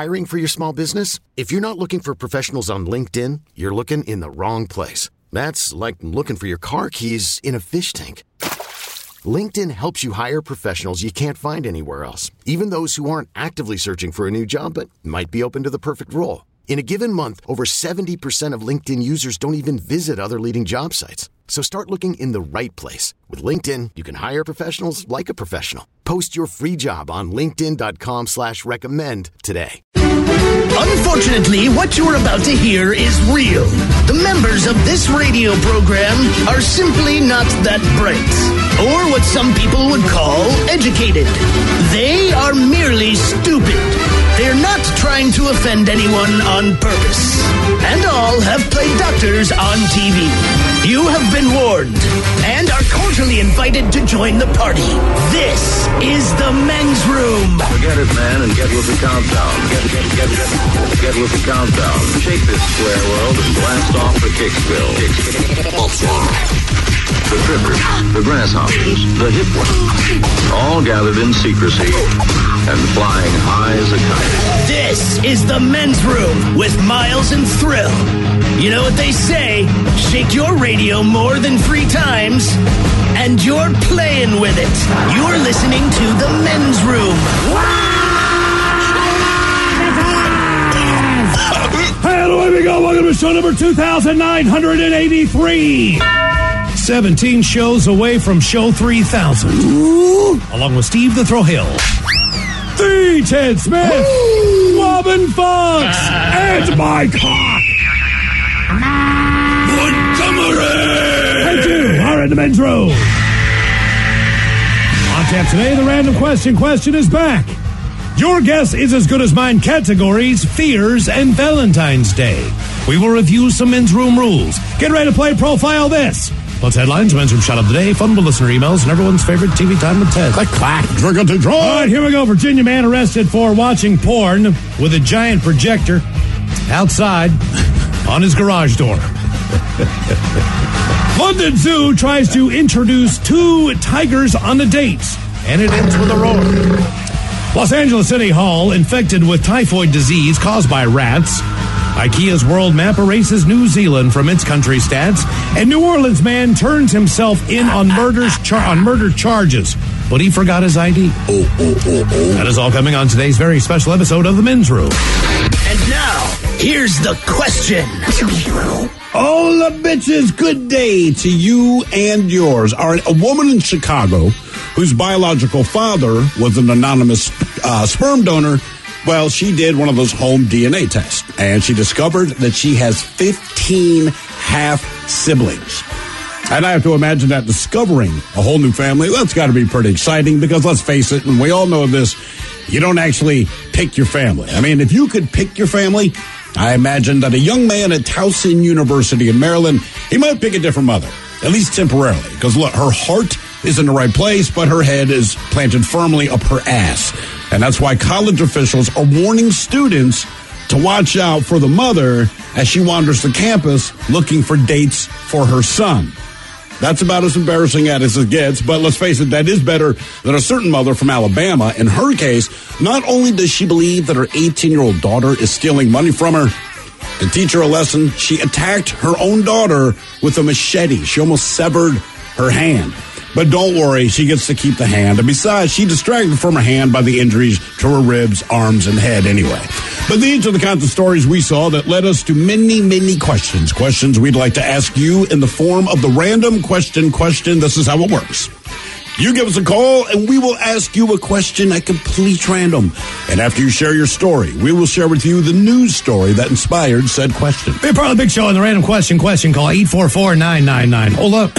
Hiring for your small business? If you're not looking for professionals on LinkedIn, you're looking in the wrong place. That's like looking for your car keys in a fish tank. LinkedIn helps you hire professionals you can't find anywhere else, even those who aren't actively searching for a new job but might be open to the perfect role. In a given month, over 70% of LinkedIn users don't even visit other leading job sites. So start looking in the right place. With LinkedIn, you can hire professionals like a professional. Post your free job on linkedin.com/recommend today. Unfortunately, what you're about to hear is real. The members of this radio program are simply not that bright, or what some people would call educated. They are merely stupid. They're not trying to offend anyone on purpose. And all have played doctors on TV. You have been warned and are cordially invited to join the party. This is the men's room. Forget it, man, and get with the countdown. Get with the countdown. Shake this square world and blast off the Kicksville. The trippers, the grasshoppers, the hip ones, all gathered in secrecy and flying high as a kite. This is the men's room with Miles and Thrill. You know what they say, shake your radio more than 3 times, and you're playing with it. You're listening to the men's room. Hey, away we go. Welcome to show number 2,983. 17 shows away from show 3,000. Along with Steve the Thrill Hill, the Ted Smith, Robin Fox, and my cock, Montgomery. And you are in the men's room. On tap today, the random question is back. Your guess is as good as mine. Categories, fears, and Valentine's Day. We will review some men's room rules. Get ready to play Profile This. Plus headlines, men's room shot of the day, fun with listener emails, and everyone's favorite TV time with Ted. Click, clack, drink to draw. All right, here we go. Virginia man arrested for watching porn with a giant projector outside on his garage door. London Zoo tries to introduce 2 tigers on a date, and it ends with a roar. Los Angeles City Hall infected with typhoid disease caused by rats. IKEA's world map erases New Zealand from its country stats, and New Orleans man turns himself in on murder charges, but he forgot his ID. That is all coming on today's very special episode of The Men's Room. And now, here's the question. All the bitches, good day to you and yours. All right, a woman in Chicago whose biological father was an anonymous sperm donor. Well, she did one of those home DNA tests, and she discovered that she has 15 half-siblings. And I have to imagine that discovering a whole new family, that's got to be pretty exciting, because let's face it, and we all know this, you don't actually pick your family. I mean, if you could pick your family, I imagine that a young man at Towson University in Maryland, he might pick a different mother, at least temporarily, because look, her heart is in the right place, but her head is planted firmly up her ass. And that's why college officials are warning students to watch out for the mother as she wanders the campus looking for dates for her son. That's about as embarrassing as it gets, but let's face it, that is better than a certain mother from Alabama. In her case, not only does she believe that her 18-year-old daughter is stealing money from her, to teach her a lesson, she attacked her own daughter with a machete. She almost severed her hand. But don't worry, she gets to keep the hand. And besides, she distracted from her hand by the injuries to her ribs, arms, and head anyway. But these are the kinds of stories we saw that led us to many, many questions. Questions we'd like to ask you in the form of the random question. This is how it works. You give us a call, and we will ask you a question at complete random. And after you share your story, we will share with you the news story that inspired said question. Be part of the big show on the random question. Call 844-999. Hold up.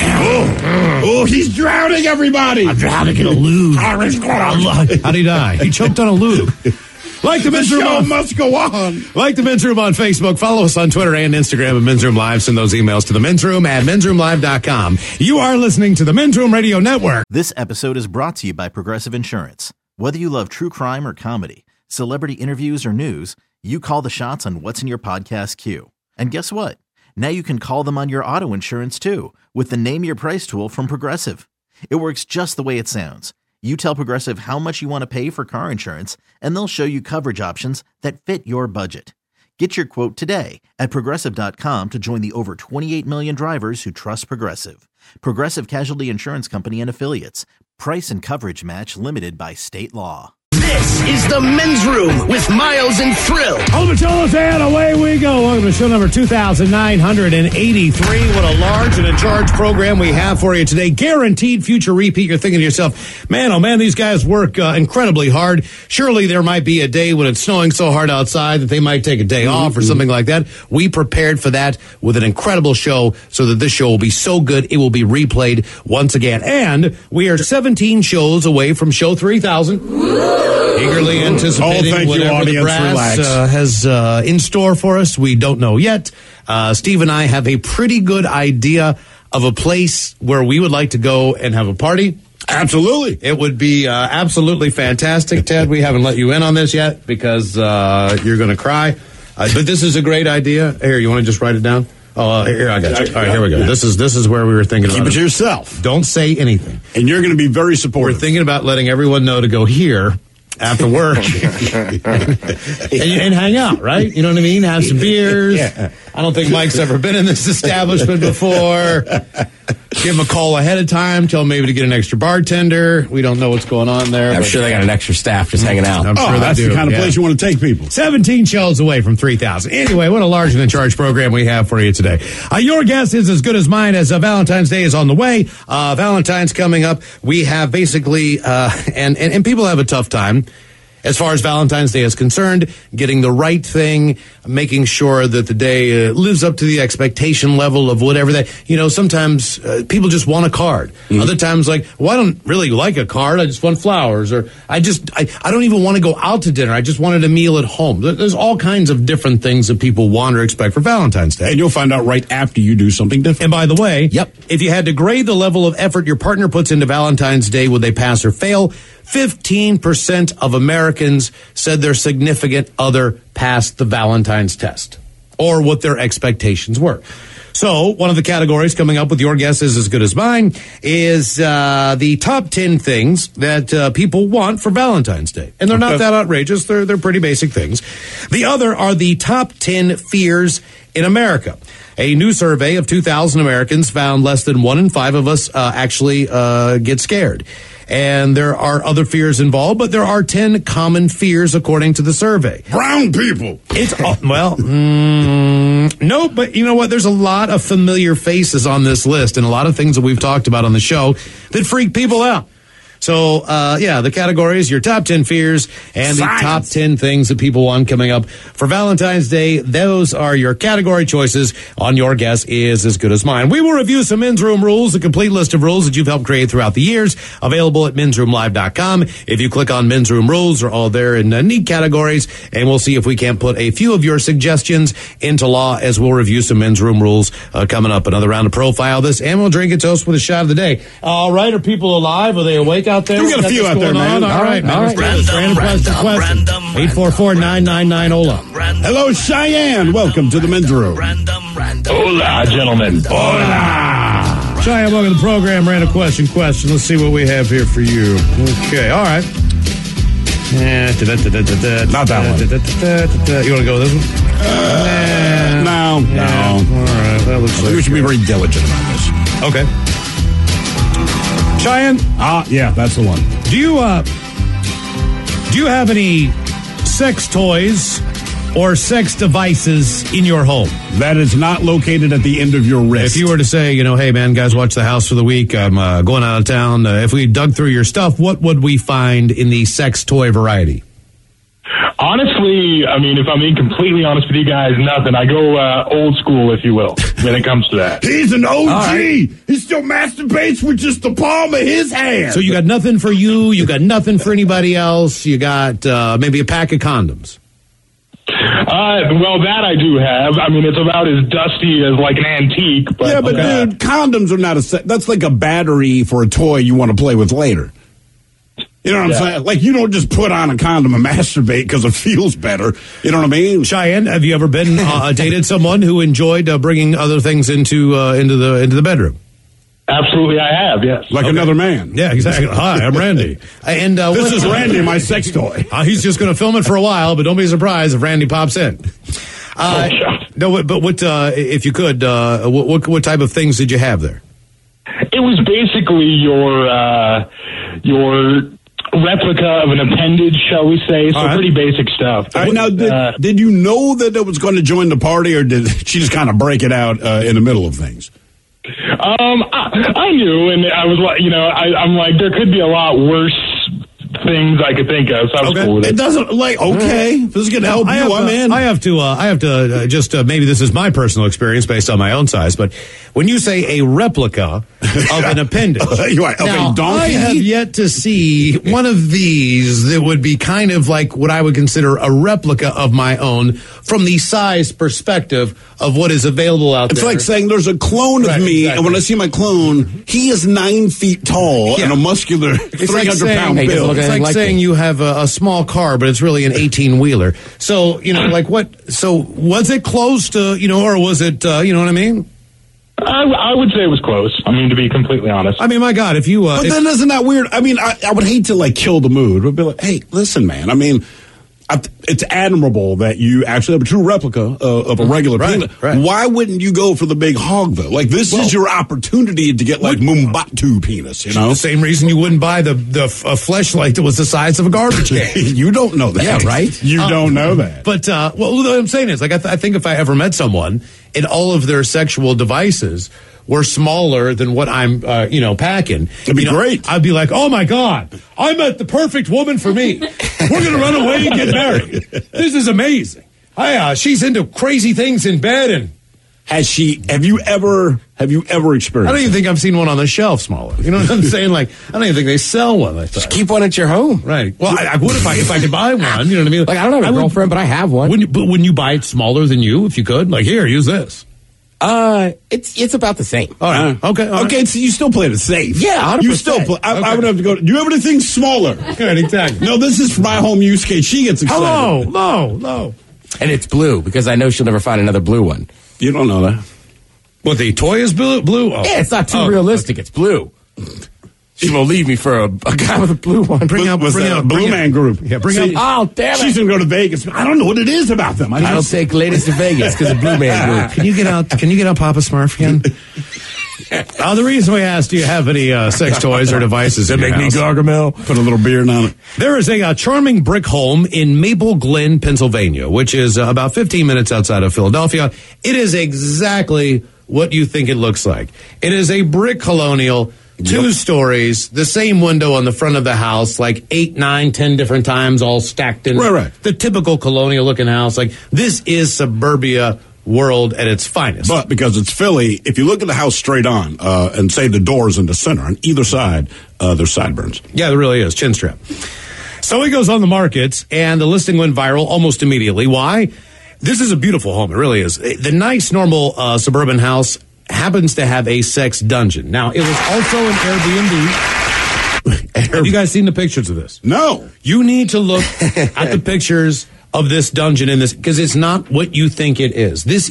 Oh, he's drowning everybody. I'm drowning in a lube. How'd he die? He choked on a lube. Like the men's room must go on. Like the men's room on Facebook. Follow us on Twitter and Instagram at Men's Room Live. Send those emails to the men's room at mensroomlive.com. You are listening to the Men's Room Radio Network. This episode is brought to you by Progressive Insurance. Whether you love true crime or comedy, celebrity interviews or news, you call the shots on what's in your podcast queue. And guess what? Now you can call them on your auto insurance too with the Name Your Price tool from Progressive. It works just the way it sounds. You tell Progressive how much you want to pay for car insurance, and they'll show you coverage options that fit your budget. Get your quote today at Progressive.com to join the over 28 million drivers who trust Progressive. Progressive Casualty Insurance Company and Affiliates. Price and coverage match limited by state law. This is the Men's Room with Miles and Thrill. Omacholas, and away we go. Welcome to show number 2,983. What a large and in charge program we have for you today. Guaranteed future repeat. You're thinking to yourself, man, oh man, these guys work incredibly hard. Surely there might be a day when it's snowing so hard outside that they might take a day off or something like that. We prepared for that with an incredible show so that this show will be so good it will be replayed once again. And we are 17 shows away from show 3,000. Eagerly anticipating whatever the brass has in store for us. We don't know yet. Steve and I have a pretty good idea of a place where we would like to go and have a party. Absolutely. It would be absolutely fantastic. Ted, we haven't let you in on this yet because you're going to cry. But this is a great idea. Here, you want to just write it down? Oh, here, I got you. All right, here we go. This is where we were thinking about it. Keep it to yourself. Don't say anything. And you're going to be very supportive. We're thinking about letting everyone know to go here after work and hang out, right? You know what I mean? Have some beers. Yeah. I don't think Mike's ever been in this establishment before. Give him a call ahead of time. Tell him maybe to get an extra bartender. We don't know what's going on there. I'm sure they got an extra staff just hanging out. I'm sure that's the kind of place you want to take people. 17 shows away from 3,000. Anyway, what a large and in charge program we have for you today. Your guess is as good as mine as Valentine's Day is on the way. Valentine's coming up. We have basically, and people have a tough time as far as Valentine's Day is concerned, getting the right thing, making sure that the day lives up to the expectation level of whatever that, sometimes people just want a card. Mm-hmm. Other times, like, well, I don't really like a card. I just want flowers. Or I don't even want to go out to dinner. I just wanted a meal at home. There's all kinds of different things that people want or expect for Valentine's Day. And you'll find out right after you do something different. And by the way, if you had to grade the level of effort your partner puts into Valentine's Day, would they pass or fail? 15% of Americans said their significant other passed the Valentine's test, or what their expectations were. So one of the categories coming up with your guess is as good as mine is the top 10 things that people want for Valentine's Day. And they're not that outrageous. They're pretty basic things. The other are the top 10 fears in America. A new survey of 2,000 Americans found less than 1 in 5 of us actually get scared. And there are other fears involved, but there are 10 common fears according to the survey. Brown people. No, but you know what? There's a lot of familiar faces on this list and a lot of things that we've talked about on the show that freak people out. So, the category is your top 10 fears and the top 10 things that people want coming up for Valentine's Day. Those are your category choices on Your Guess is as Good as Mine. We will review some Men's Room rules, a complete list of rules that you've helped create throughout the years, available at mensroomlive.com. If you click on Men's Room rules, they're all there in neat categories, and we'll see if we can't put a few of your suggestions into law as we'll review some Men's Room rules coming up. Another round of Profile This, and we'll drink a toast with a shot of the day. All right, are people alive? Are they awake out there? We got a few out there, man. All right. Random question. 844-999-OLA. Hello, Cheyenne. Welcome to the Men's Room. Hola, gentlemen. Hola. Cheyenne, welcome to the program. Random question. Let's see what we have here for you. Okay, all right. Not that one. You want to go with this one? No. All right. That looks like we should be very diligent about this. Okay. Cheyenne? Yeah, that's the one. Do you have any sex toys or sex devices in your home? That is not located at the end of your wrist. If you were to say, hey, man, guys, watch the house for the week. I'm going out of town. If we dug through your stuff, what would we find in the sex toy variety? Honestly, I mean, if I'm being completely honest with you guys, nothing. I go old school, if you will, when it comes to that. He's an OG. Right. He still masturbates with just the palm of his hand. So you got nothing for you. You got nothing for anybody else. You got maybe a pack of condoms. Well, that I do have. I mean, it's about as dusty as like an antique. But yeah, but dude, condoms are not that's like a battery for a toy you want to play with later. You know what I'm saying? Like, you don't just put on a condom and masturbate because it feels better. You know what I mean? Cheyenne, have you ever been dated someone who enjoyed bringing other things into the bedroom? Absolutely, I have, yes. Like another man. Yeah, exactly. Hi, I'm Randy. And this is Randy, my sex toy. He's just going to film it for a while, but don't be surprised if Randy pops in. No, but what if you could? What type of things did you have there? It was basically your replica of an appendage, shall we say? So pretty basic stuff. All right, now, did you know that it was going to join the party, or did she just kind of break it out in the middle of things? I knew, and I was like, I'm like, there could be a lot worse things I could think of, so I was cool with it. It doesn't, this is going to help you, I'm in. I have to just, maybe this is my personal experience based on my own size, but when you say a replica of an appendage, I have yet to see one of these that would be kind of like what I would consider a replica of my own from the size perspective of what is available out there. It's like saying there's a clone of me, and when I see my clone, he is 9 feet tall and a muscular 300-pound build. It's like saying you have a small car, but it's really an 18-wheeler. So, like what? So was it close to, or was it, you know what I mean? I would say it was close. I mean, to be completely honest. I mean, my God, if you... but then isn't that weird? I mean, I would hate to, kill the mood. But be like, hey, listen, man, I mean... it's admirable that you actually have a true replica of a regular penis. Right. Why wouldn't you go for the big hog, though? This is your opportunity to get, Mumbatu penis, The same reason you wouldn't buy the fleshlight that was the size of a garbage can. You don't know that. Yeah, right? You don't know that. But, what I'm saying is, I think if I ever met someone and all of their sexual devices were smaller than what I'm, packing. It'd be great. I'd be like, oh my God, I met the perfect woman for me. We're going to run away and get married. This is amazing. She's into crazy things in bed. And have you ever experienced? I don't even think I've seen one on the shelf smaller. You know what I'm saying? I don't even think they sell one. Just keep one at your home. Right. Well, I would if I could buy one. You know what I mean? I don't have a girlfriend, but I have one. Wouldn't you buy it smaller than you if you could? Here, use this. It's about the same. All right. Okay. So you still play it safe. Yeah, 100%. You still play. I would have to go. Do you have anything smaller? Good, exactly. No, this is for my home use case. She gets excited. Hello. And it's blue because I know she'll never find another blue one. You don't know that. What, the toy is blue? Oh. Yeah, it's not too realistic. Okay. It's blue. She won't leave me for a guy with a blue one. Bring out Blue Man Group. Yeah, Oh, damn it. She's going to go to Vegas. I don't know what it is about them. I don't take ladies to Vegas because of Blue Man Group. Can you get out Papa Smurf again? The reason we asked, do you have any sex toys or devices that make me Gargamel? Put a little beard on it. There is a charming brick home in Maple Glen, Pennsylvania, which is about 15 minutes outside of Philadelphia. It is exactly what you think it looks like. It is a brick colonial, 2 stories, the same window on the front of the house, 8, 9, 10 different times, all stacked in. Right. The typical colonial-looking house. This is suburbia world at its finest. But because it's Philly, if you look at the house straight on and say the door's in the center, on either side, there's sideburns. Yeah, there really is. Chin strap. So it goes on the market, and the listing went viral almost immediately. Why? This is a beautiful home. It really is. The nice, normal suburban house happens to have a sex dungeon. Now, it was also an Airbnb. Have you guys seen the pictures of this? No. You need to look at the pictures of this dungeon in this, because it's not what you think it is. This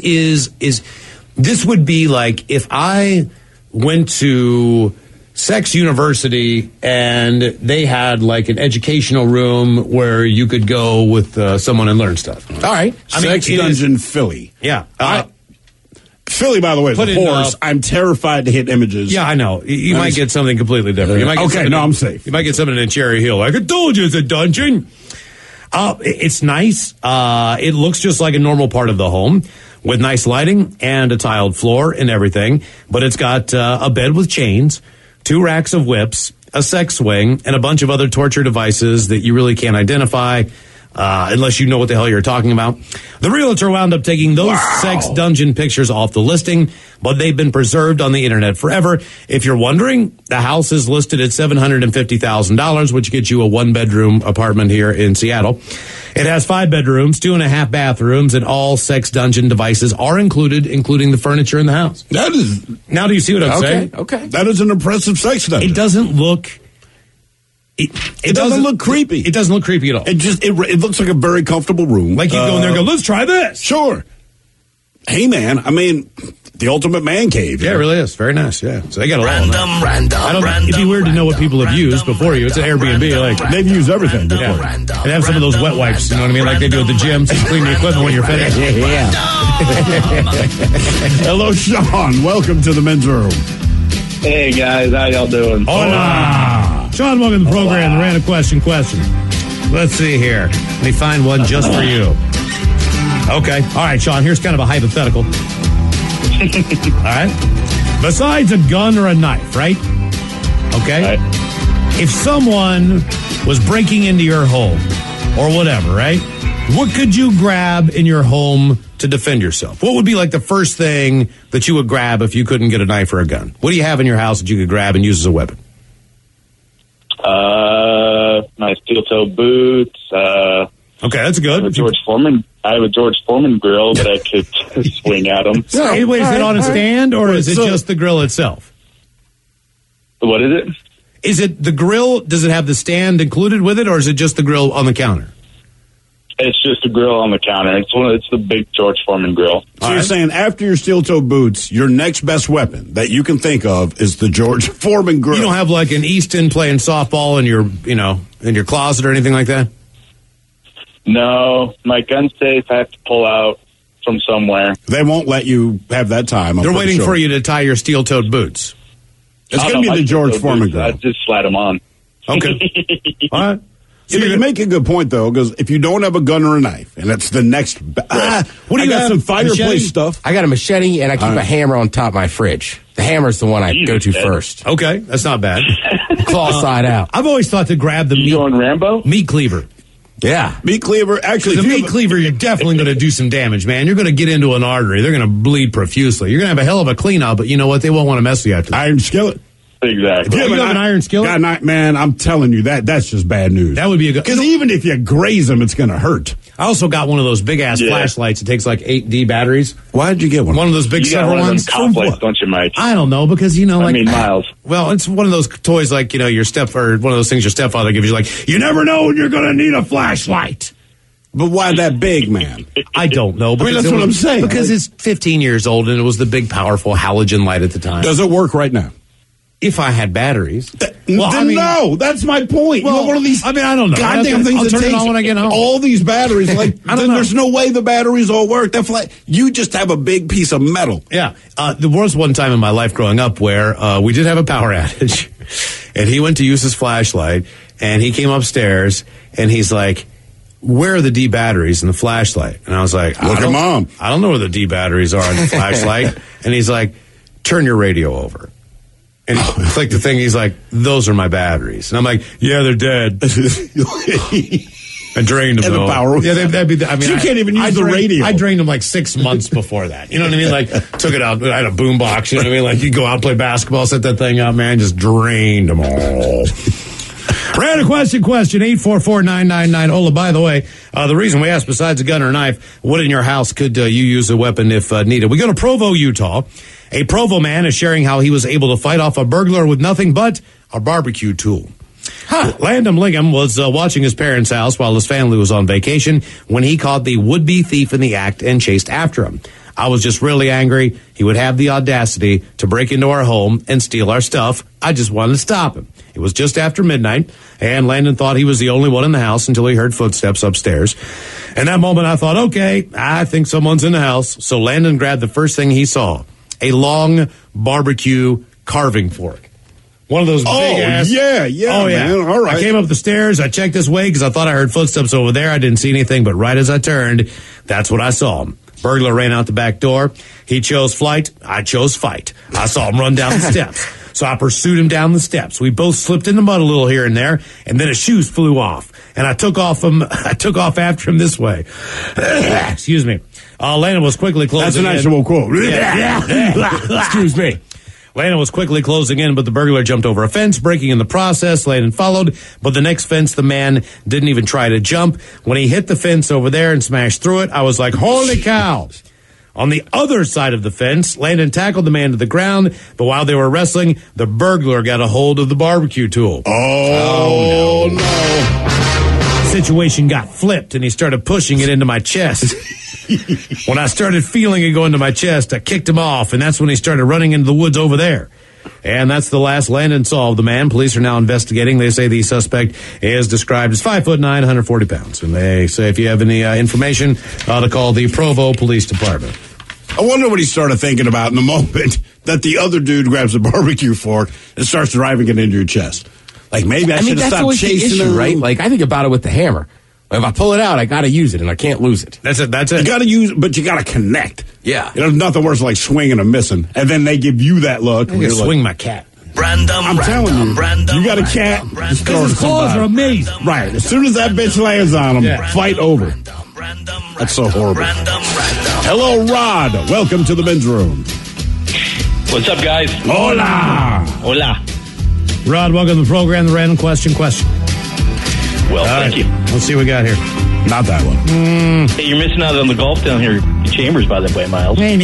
would be like if I went to Sex University and they had an educational room where you could go with someone and learn stuff. All right. Sex Dungeon Philly. Yeah. Philly, by the way, is a horse. I'm terrified to hit images. Yeah, I know. You might get something completely different. You might get I'm safe. You might get something in Cherry Hill. I told you it's a dungeon. It's nice. It looks just like a normal part of the home with nice lighting and a tiled floor and everything. But it's got a bed with chains, 2 racks of whips, a sex swing, and a bunch of other torture devices that you really can't identify unless you know what the hell you're talking about. The realtor wound up taking those sex dungeon pictures off the listing, but they've been preserved on the internet forever. If you're wondering, the house is listed at $750,000, which gets you a 1-bedroom apartment here in Seattle. It has 5 bedrooms, 2.5 bathrooms, and all sex dungeon devices are included, including the furniture in the house. Now do you see what I'm saying? Okay. That is an impressive sex dungeon. It doesn't look... It doesn't look creepy. It doesn't look creepy at all. It looks like a very comfortable room. Like you go in there and go, let's try this. Sure. Hey, man, I mean, the ultimate man cave. Yeah, it really is. Very nice, yeah. So they got a Random. it'd be weird to know what people have used before you. It's an Airbnb. Like, They've used everything before. yeah. And have some of those wet wipes, you know what I mean? Like they do at the gym, so you clean the equipment when you're finished. Yeah. Hello, Sean. Welcome to the men's room. Hey, guys. How y'all doing? Hola. Sean, welcome to the program. The random question. Let's see here. Let me find one just for you. Okay. All right, Sean, here's kind of a hypothetical. All right. Besides a gun or a knife, right? Okay. Right. If someone was breaking into your home or whatever, right? What could you grab in your home to defend yourself? What would be like the first thing that you would grab if you couldn't get a knife or a gun? What do you have in your house that you could grab and use as a weapon? My steel-toe boots. Okay, that's good. I have a George Foreman grill that I could swing at him. Hey, wait, is it on a stand or is it just the grill itself? What is it? Is it the grill? Does it have the stand included with it, or is it just the grill on the counter? It's just a grill on the counter. It's the big George Foreman grill. So you're saying after your steel-toe boots, your next best weapon that you can think of is the George Foreman grill. You don't have like an Easton playing softball in your closet or anything like that? No, my gun safe I have to pull out from somewhere. They won't let you have that time. They're waiting for you to tie your steel-toed boots. It's going to be the George Foreman grill. I just slide them on. Okay. All right. So you make a good point, though, because if you don't have a gun or a knife, and it's the next... what do you got? Some fireplace stuff. I got a machete, and I keep a hammer on top of my fridge. The hammer's the one I go to first. Okay, that's not bad. Claw side out. I've always thought to grab the You going Rambo? meat cleaver. Yeah. Meat cleaver. Actually, The meat cleaver, you're definitely going to do some damage, man. You're going to get into an artery. They're going to bleed profusely. You're going to have a hell of a clean-out, but you know what? They won't want to mess with you after that. Iron skillet. Exactly. You have an iron skillet? Man, I'm telling you, that's just bad news. That would be a good... Because even if you graze them, it's going to hurt. I also got one of those big-ass flashlights. It takes like 8D batteries. Why did you get one? One of those big silver ones. Complex, don't you, Mike? I don't know, because, Miles. Well, it's one of those toys like, your one of those things your stepfather gives you, like, you never know when you're going to need a flashlight. But why that big, man? I don't know. That's what I'm saying. Because it's 15 years old, and it was the big, powerful halogen light at the time. Does it work right now? If I had batteries. No, that's my point. Well, you have one of these I don't know. goddamn things I'll that turn it takes on when I get home. all these batteries. Like, then there's no way the batteries all work. You just have a big piece of metal. Yeah. There was one time in my life growing up where we did have a power outage, and he went to use his flashlight, and he came upstairs, and he's like, where are the D batteries in the flashlight? And I was like, Look at Mom. I don't know where the D batteries are in the flashlight. And he's like, turn your radio over. And he clicked the thing. He's like, those are my batteries. And I'm like, yeah, they're dead. I drained them. And the power. Yeah, that'd be. So you can't even use the radio. I drained them like 6 months before that. You know what I mean? Like, took it out. I had a boom box. You know what I mean? Like, you go out, play basketball, set that thing up, man. Just drained them all. Random question, 844-999. Ola, by the way, the reason we asked, besides a gun or a knife, what in your house could you use a weapon if needed? We go to Provo, Utah. A Provo man is sharing how he was able to fight off a burglar with nothing but a barbecue tool. Landon Lingham was watching his parents' house while his family was on vacation when he caught the would-be thief in the act and chased after him. I was just really angry. He would have the audacity to break into our home and steal our stuff. I just wanted to stop him. It was just after midnight, and Landon thought he was the only one in the house until he heard footsteps upstairs. In that moment, I thought, okay, I think someone's in the house. So Landon grabbed the first thing he saw, a long barbecue carving fork. One of those big ass. Yeah, man. All right. I came up the stairs. I checked this way because I thought I heard footsteps over there. I didn't see anything, but right as I turned, that's what I saw. Burglar ran out the back door. He chose flight. I chose fight. I saw him run down the steps. So I pursued him down the steps. We both slipped in the mud a little here and there, and then his shoes flew off. And I took off after him this way. Excuse me. Landon was quickly closing in. That's an actual quote. Excuse me. Landon was quickly closing in, but the burglar jumped over a fence, breaking in the process. Landon followed, but the next fence, the man didn't even try to jump. When he hit the fence over there and smashed through it, I was like, holy cow. On the other side of the fence, Landon tackled the man to the ground, but while they were wrestling, the burglar got a hold of the barbecue tool. Oh no. The situation got flipped, and he started pushing it into my chest. When I started feeling it go into my chest, I kicked him off, and that's when he started running into the woods over there. And that's the last Landon saw of the man. Police are now investigating. They say the suspect is described as 5'9", 140 pounds. And they say if you have any information, to call the Provo Police Department. I wonder what he started thinking about in the moment that the other dude grabs a barbecue fork and starts driving it into your chest. Like, maybe I should have stopped chasing him. Right? Like, I think about it with the hammer. If I pull it out, I got to use it, and I can't lose it. That's it. You got to use it, but you got to connect. Yeah. There's nothing worse than like swinging and missing. And then they give you that look. I'm going to swing my cat. I'm telling you, you got a cat, just throw it His to claws somebody. are amazing. Right. As soon as that bitch lands on him, fight over. That's so horrible. Hello, Rod. Welcome to the men's room. What's up, guys? Hola. Hola. Rod, welcome to the program, the random question. Well, thank you. Let's see what we got here. Not that one. Hey, you're missing out on the golf down here in Chambers, by the way, Miles. Yeah,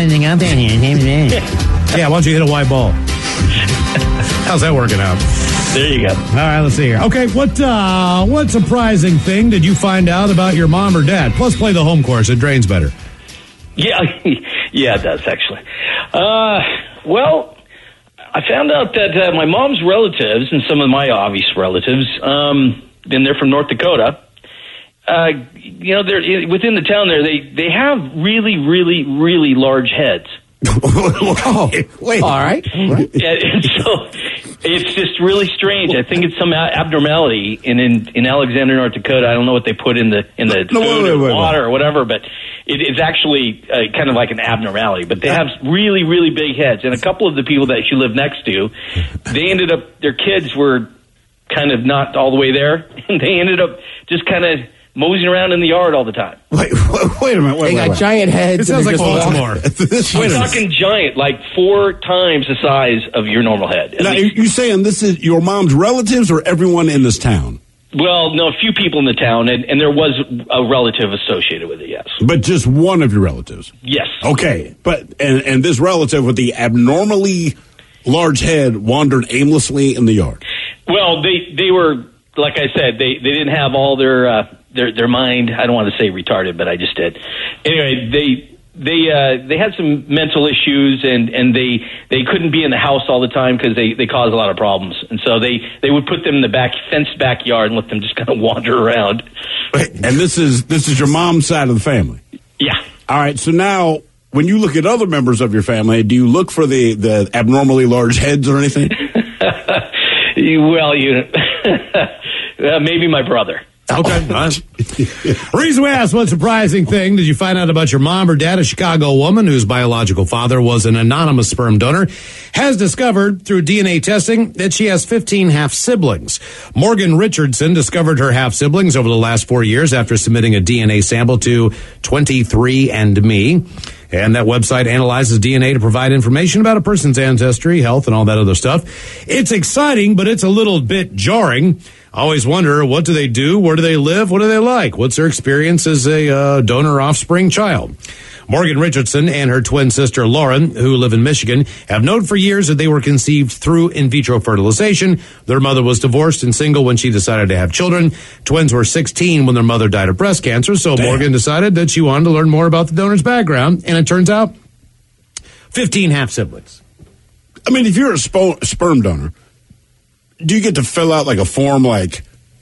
why don't you hit a white ball? How's that working out? There you go. All right, let's see here. Okay, what surprising thing did you find out about your mom or dad? Plus, play the home course. It drains better. Yeah, yeah, it does, actually. Well, I found out that my mom's relatives and some of my obvious relatives, and they're from North Dakota, they're within the town there, they have really, really, really large heads. Oh, wait. All right. And so it's just really strange. I think it's some abnormality in Alexander, North Dakota. I don't know what they put in the food or water or whatever, but it's actually kind of like an abnormality. But they have really, really big heads. And a couple of the people that she lived next to, they ended up, their kids were kind of not all the way there, and they ended up just kind of moseying around in the yard all the time. Wait a minute. They got giant heads. It sounds like Baltimore. I'm talking giant, like 4 times the size of your normal head. Now, you saying this is your mom's relatives or everyone in this town? Well, no, a few people in the town, and there was a relative associated with it, yes. But just one of your relatives? Yes. Okay, but and this relative with the abnormally large head wandered aimlessly in the yard? Well, they were, like I said, they didn't have all their mind. I don't want to say retarded, but I just did. Anyway, they had some mental issues, and they couldn't be in the house all the time because they cause a lot of problems. And so they would put them in the fenced backyard and let them just kind of wander around. And this is your mom's side of the family? Yeah. All right, so now when you look at other members of your family, do you look for the abnormally large heads or anything? Well, maybe my brother. Okay, nice. Reason we asked, what surprising thing did you find out about your mom or dad? A Chicago woman whose biological father was an anonymous sperm donor has discovered through DNA testing that she has 15 half-siblings. Morgan Richardson discovered her half-siblings over the last 4 years after submitting a DNA sample to 23andMe. And that website analyzes DNA to provide information about a person's ancestry, health, and all that other stuff. It's exciting, but it's a little bit jarring. I always wonder, what do they do? Where do they live? What do they like? What's their experience as a donor offspring child? Morgan Richardson and her twin sister Lauren, who live in Michigan, have known for years that they were conceived through in vitro fertilization. Their mother was divorced and single when she decided to have children. Twins were 16 when their mother died of breast cancer, so Morgan decided that she wanted to learn more about the donor's background, and it turns out 15 half-siblings. I mean, if you're a sperm donor, do you get to fill out like a form like,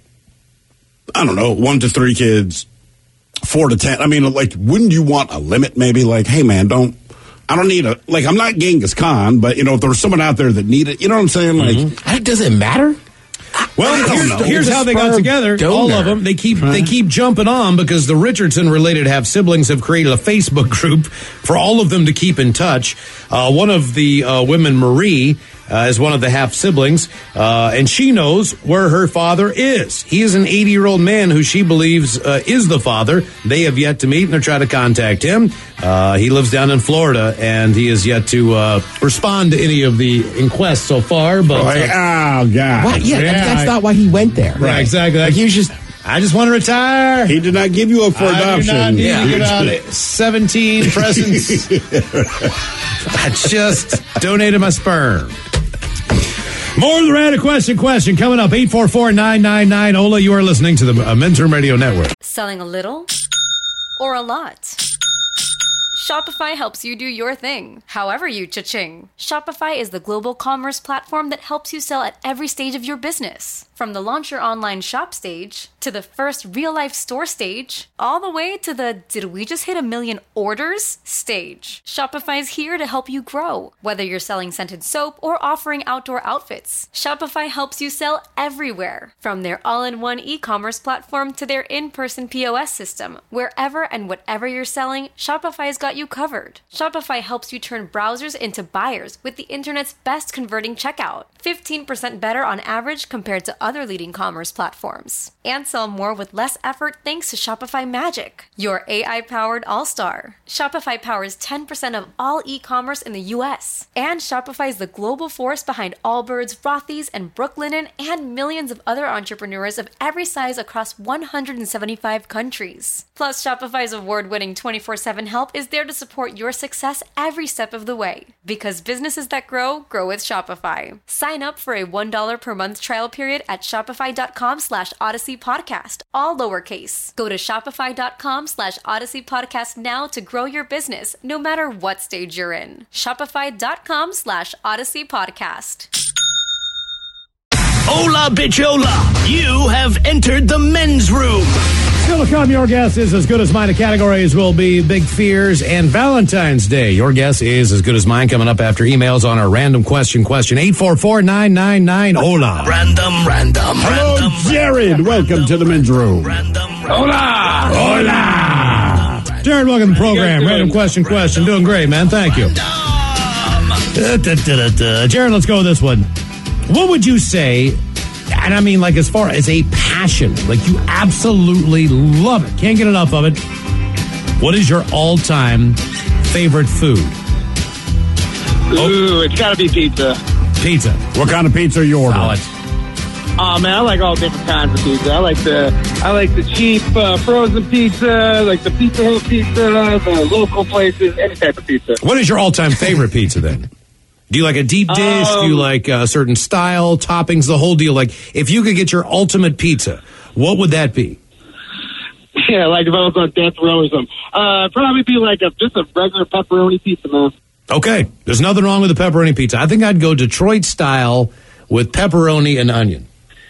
I don't know, 1 to 3 kids, 4 to 10? I mean, like, wouldn't you want a limit maybe? Like, hey, man, I don't need I'm not Genghis Khan, but, if there was someone out there that needed, you know what I'm saying? Like, does it matter? Well, here's how they got together. Donor. All of them. They keep jumping on because the Richardson-related half-siblings have created a Facebook group for all of them to keep in touch. One of the women, Marie, is one of the half-siblings, and she knows where her father is. He is an 80-year-old man who she believes is the father. They have yet to meet, and they're trying to contact him. He lives down in Florida, and he has yet to respond to any of the inquests so far. But oh, God. What? Yeah, that's not why he went there. Right, exactly. Like he was just... I just want to retire. He did not give you up for adoption. I do not need to get out 17 presents. I just donated my sperm. More of the random question coming up. 844-999-OLA. You are listening to the Men's Room Radio Network. Selling a little or a lot? Shopify helps you do your thing, however you cha-ching. Shopify is the global commerce platform that helps you sell at every stage of your business. From the launch your online shop stage, to the first real-life store stage, all the way to the did we just hit 1 million orders stage. Shopify's here to help you grow. Whether you're selling scented soap or offering outdoor outfits, Shopify helps you sell everywhere. From their all-in-one e-commerce platform to their in-person POS system, wherever and whatever you're selling, Shopify's got you covered. Shopify helps you turn browsers into buyers with the internet's best converting checkout. 15% better on average compared to other leading commerce platforms. And sell more with less effort thanks to Shopify Magic, your AI-powered all-star. Shopify powers 10% of all e-commerce in the U.S. And Shopify is the global force behind Allbirds, Rothy's, and Brooklinen, and millions of other entrepreneurs of every size across 175 countries. Plus, Shopify's award-winning 24/7 help is there to support your success every step of the way. Because businesses that grow with Shopify. Sign up for a $1 per month trial period at shopify.com/Odyssey Podcast, all lowercase. Go to shopify.com/Odyssey Podcast now to grow your business, no matter what stage you're in. Shopify.com/Odyssey Podcast. Hola, bitchola! You have entered the men's room. Still to come, your guess is as good as mine. The categories will be Big Fears and Valentine's Day. Your guess is as good as mine. Coming up after emails on our random question. 844-999. Hola. Random. Hello, Jared. Welcome to the men's room. Hola. Jared, welcome to the program. Random question. Doing great, man. Thank you. Jared, let's go with this one. What would you say, and I mean like as far as a passion, like you absolutely love it, can't get enough of it, what is your all-time favorite food? Ooh, it's got to be pizza. Pizza. What kind of pizza are you ordering? Oh man, I like all different kinds of pizza. I like the cheap frozen pizza, like the Pizza Hut pizza, the local places, any type of pizza. What is your all-time favorite pizza then? Do you like a deep dish? Do you like a certain style, toppings, the whole deal? Like, if you could get your ultimate pizza, what would that be? Yeah, like if I was on death row or something. Probably be like just a regular pepperoni pizza, man. Okay, there's nothing wrong with the pepperoni pizza. I think I'd go Detroit style with pepperoni and onion.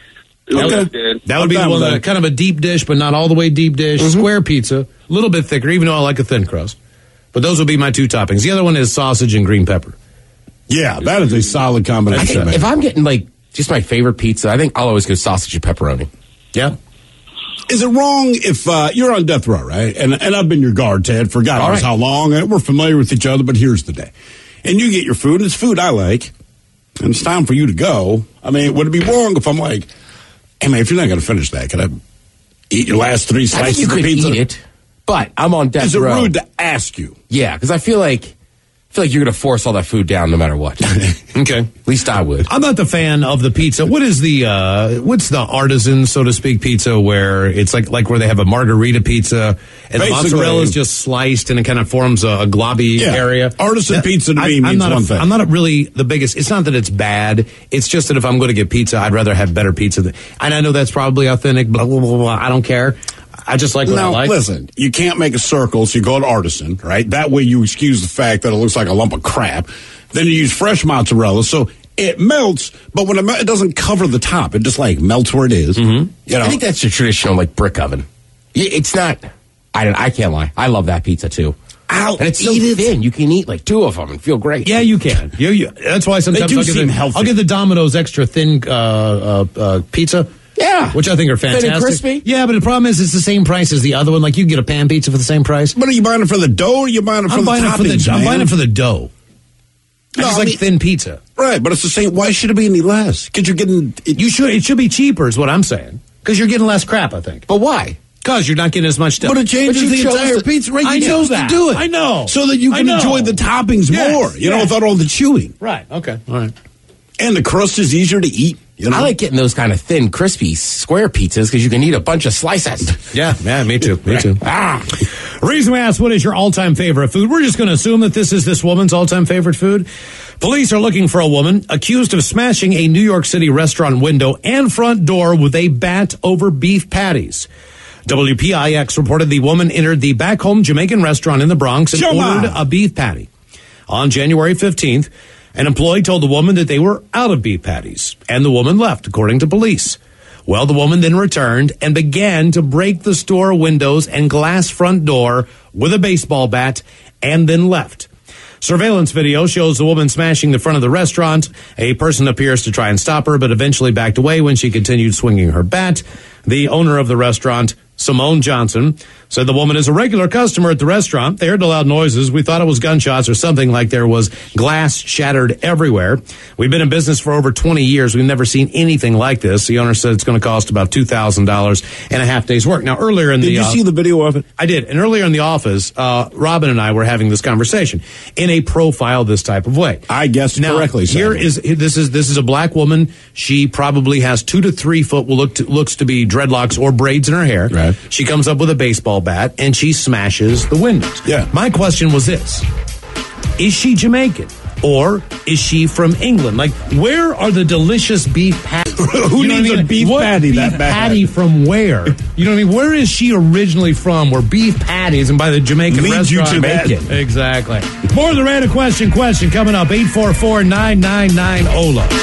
Okay. That would be the one that kind of a deep dish, but not all the way deep dish. Mm-hmm. Square pizza, a little bit thicker, even though I like a thin crust. But those would be my two toppings. The other one is sausage and green pepper. Yeah, that is a solid combination. I think if I'm getting like just my favorite pizza, I think I'll always go sausage and pepperoni. Yeah. Is it wrong if you're on death row, right? And I've been your guard, Ted, for God knows how long. We're familiar with each other, but here's the day. And you get your food, and it's food I like, and it's time for you to go. I mean, would it be wrong if I'm like, hey, man, if you're not going to finish that, can I eat your last 3 slices of pizza? Eat it, but I'm on death row. Is it rude to ask you? Yeah, because I feel like you're going to force all that food down no matter what. Okay. At least I would. I'm not the fan of the pizza. What is what's the artisan, so to speak, pizza where it's like where they have a margarita pizza and the mozzarella is just sliced and it kind of forms a globby area? Artisan pizza to me means one thing. I'm not really the biggest. It's not that it's bad. It's just that if I'm going to get pizza, I'd rather have better pizza. And I know that's probably authentic, but I don't care. I just like what I like. Now, listen, you can't make a circle, so you go to artisan, right? That way you excuse the fact that it looks like a lump of crap. Then you use fresh mozzarella, so it melts, but when it doesn't cover the top. It just, melts where it is. Mm-hmm. You know? I think that's the traditional, brick oven. It's not, I can't lie. I love that pizza, too. And it's so thin. You can eat, 2 of them and feel great. Yeah, you can. That's why sometimes I'll get the Domino's extra thin pizza. Yeah. Which I think are fantastic. Thin and crispy? Yeah, but the problem is it's the same price as the other one. Like, you can get a pan pizza for the same price. But are you buying it for the dough or are you buying it for the toppings, I'm buying it for the dough. No, I like thin pizza. Right, but it's the same. Why should it be any less? Because you're getting... It should be cheaper is what I'm saying. Because you're getting less crap, I think. But why? Because you're not getting as much stuff. But it changes the entire pizza. Right? I chose to do it. I know. So that you can enjoy the toppings more. You know, without all the chewing. Right, okay. All right. And the crust is easier to eat. You know? I like getting those kind of thin, crispy, square pizzas because you can eat a bunch of slices. Yeah, me too. Me too. Reason we asked, what is your all-time favorite food? We're just going to assume that this is this woman's all-time favorite food. Police are looking for a woman accused of smashing a New York City restaurant window and front door with a bat over beef patties. WPIX reported the woman entered the Back Home Jamaican restaurant in the Bronx and ordered a beef patty. On January 15th, an employee told the woman that they were out of beef patties, and the woman left, according to police. Well, the woman then returned and began to break the store windows and glass front door with a baseball bat and then left. Surveillance video shows the woman smashing the front of the restaurant. A person appears to try and stop her, but eventually backed away when she continued swinging her bat. The owner of the restaurant, Simone Johnson, said the woman is a regular customer at the restaurant. They heard the loud noises. We thought it was gunshots or something, like there was glass shattered everywhere. We've been in business for over 20 years. We've never seen anything like this. The owner said it's going to cost about $2,000 and a half days' work. Now, earlier in Did you see the video of it? I did. And earlier in the office, Robin and I were having this conversation in a profile this type of way. I guessed correctly. This is a black woman. She probably has 2 to 3 foot, looks to be dreadlocks or braids in her hair. Right. She comes up with a baseball bat and she smashes the windows. Yeah. My question was this: is she Jamaican or is she from England? Like, where are the delicious beef patties? Who needs a beef patty that bad? Patty from where? You know what I mean? Where is she originally from? Where beef patties and by the Jamaican Leads restaurant? you to Jamaican. Exactly. More of the random question coming up. 844-999-OLA.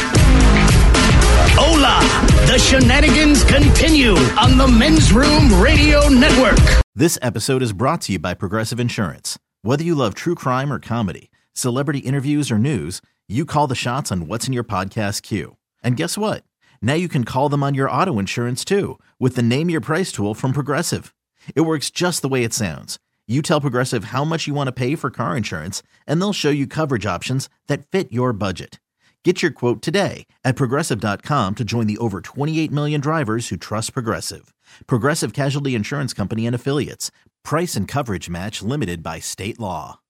Hola! The shenanigans continue on the Men's Room Radio Network. This episode is brought to you by Progressive Insurance. Whether you love true crime or comedy, celebrity interviews or news, you call the shots on what's in your podcast queue. And guess what? Now you can call them on your auto insurance too with the Name Your Price tool from Progressive. It works just the way it sounds. You tell Progressive how much you want to pay for car insurance, and they'll show you coverage options that fit your budget. Get your quote today at Progressive.com to join the over 28 million drivers who trust Progressive. Progressive Casualty Insurance Company and Affiliates. Price and coverage match limited by state law.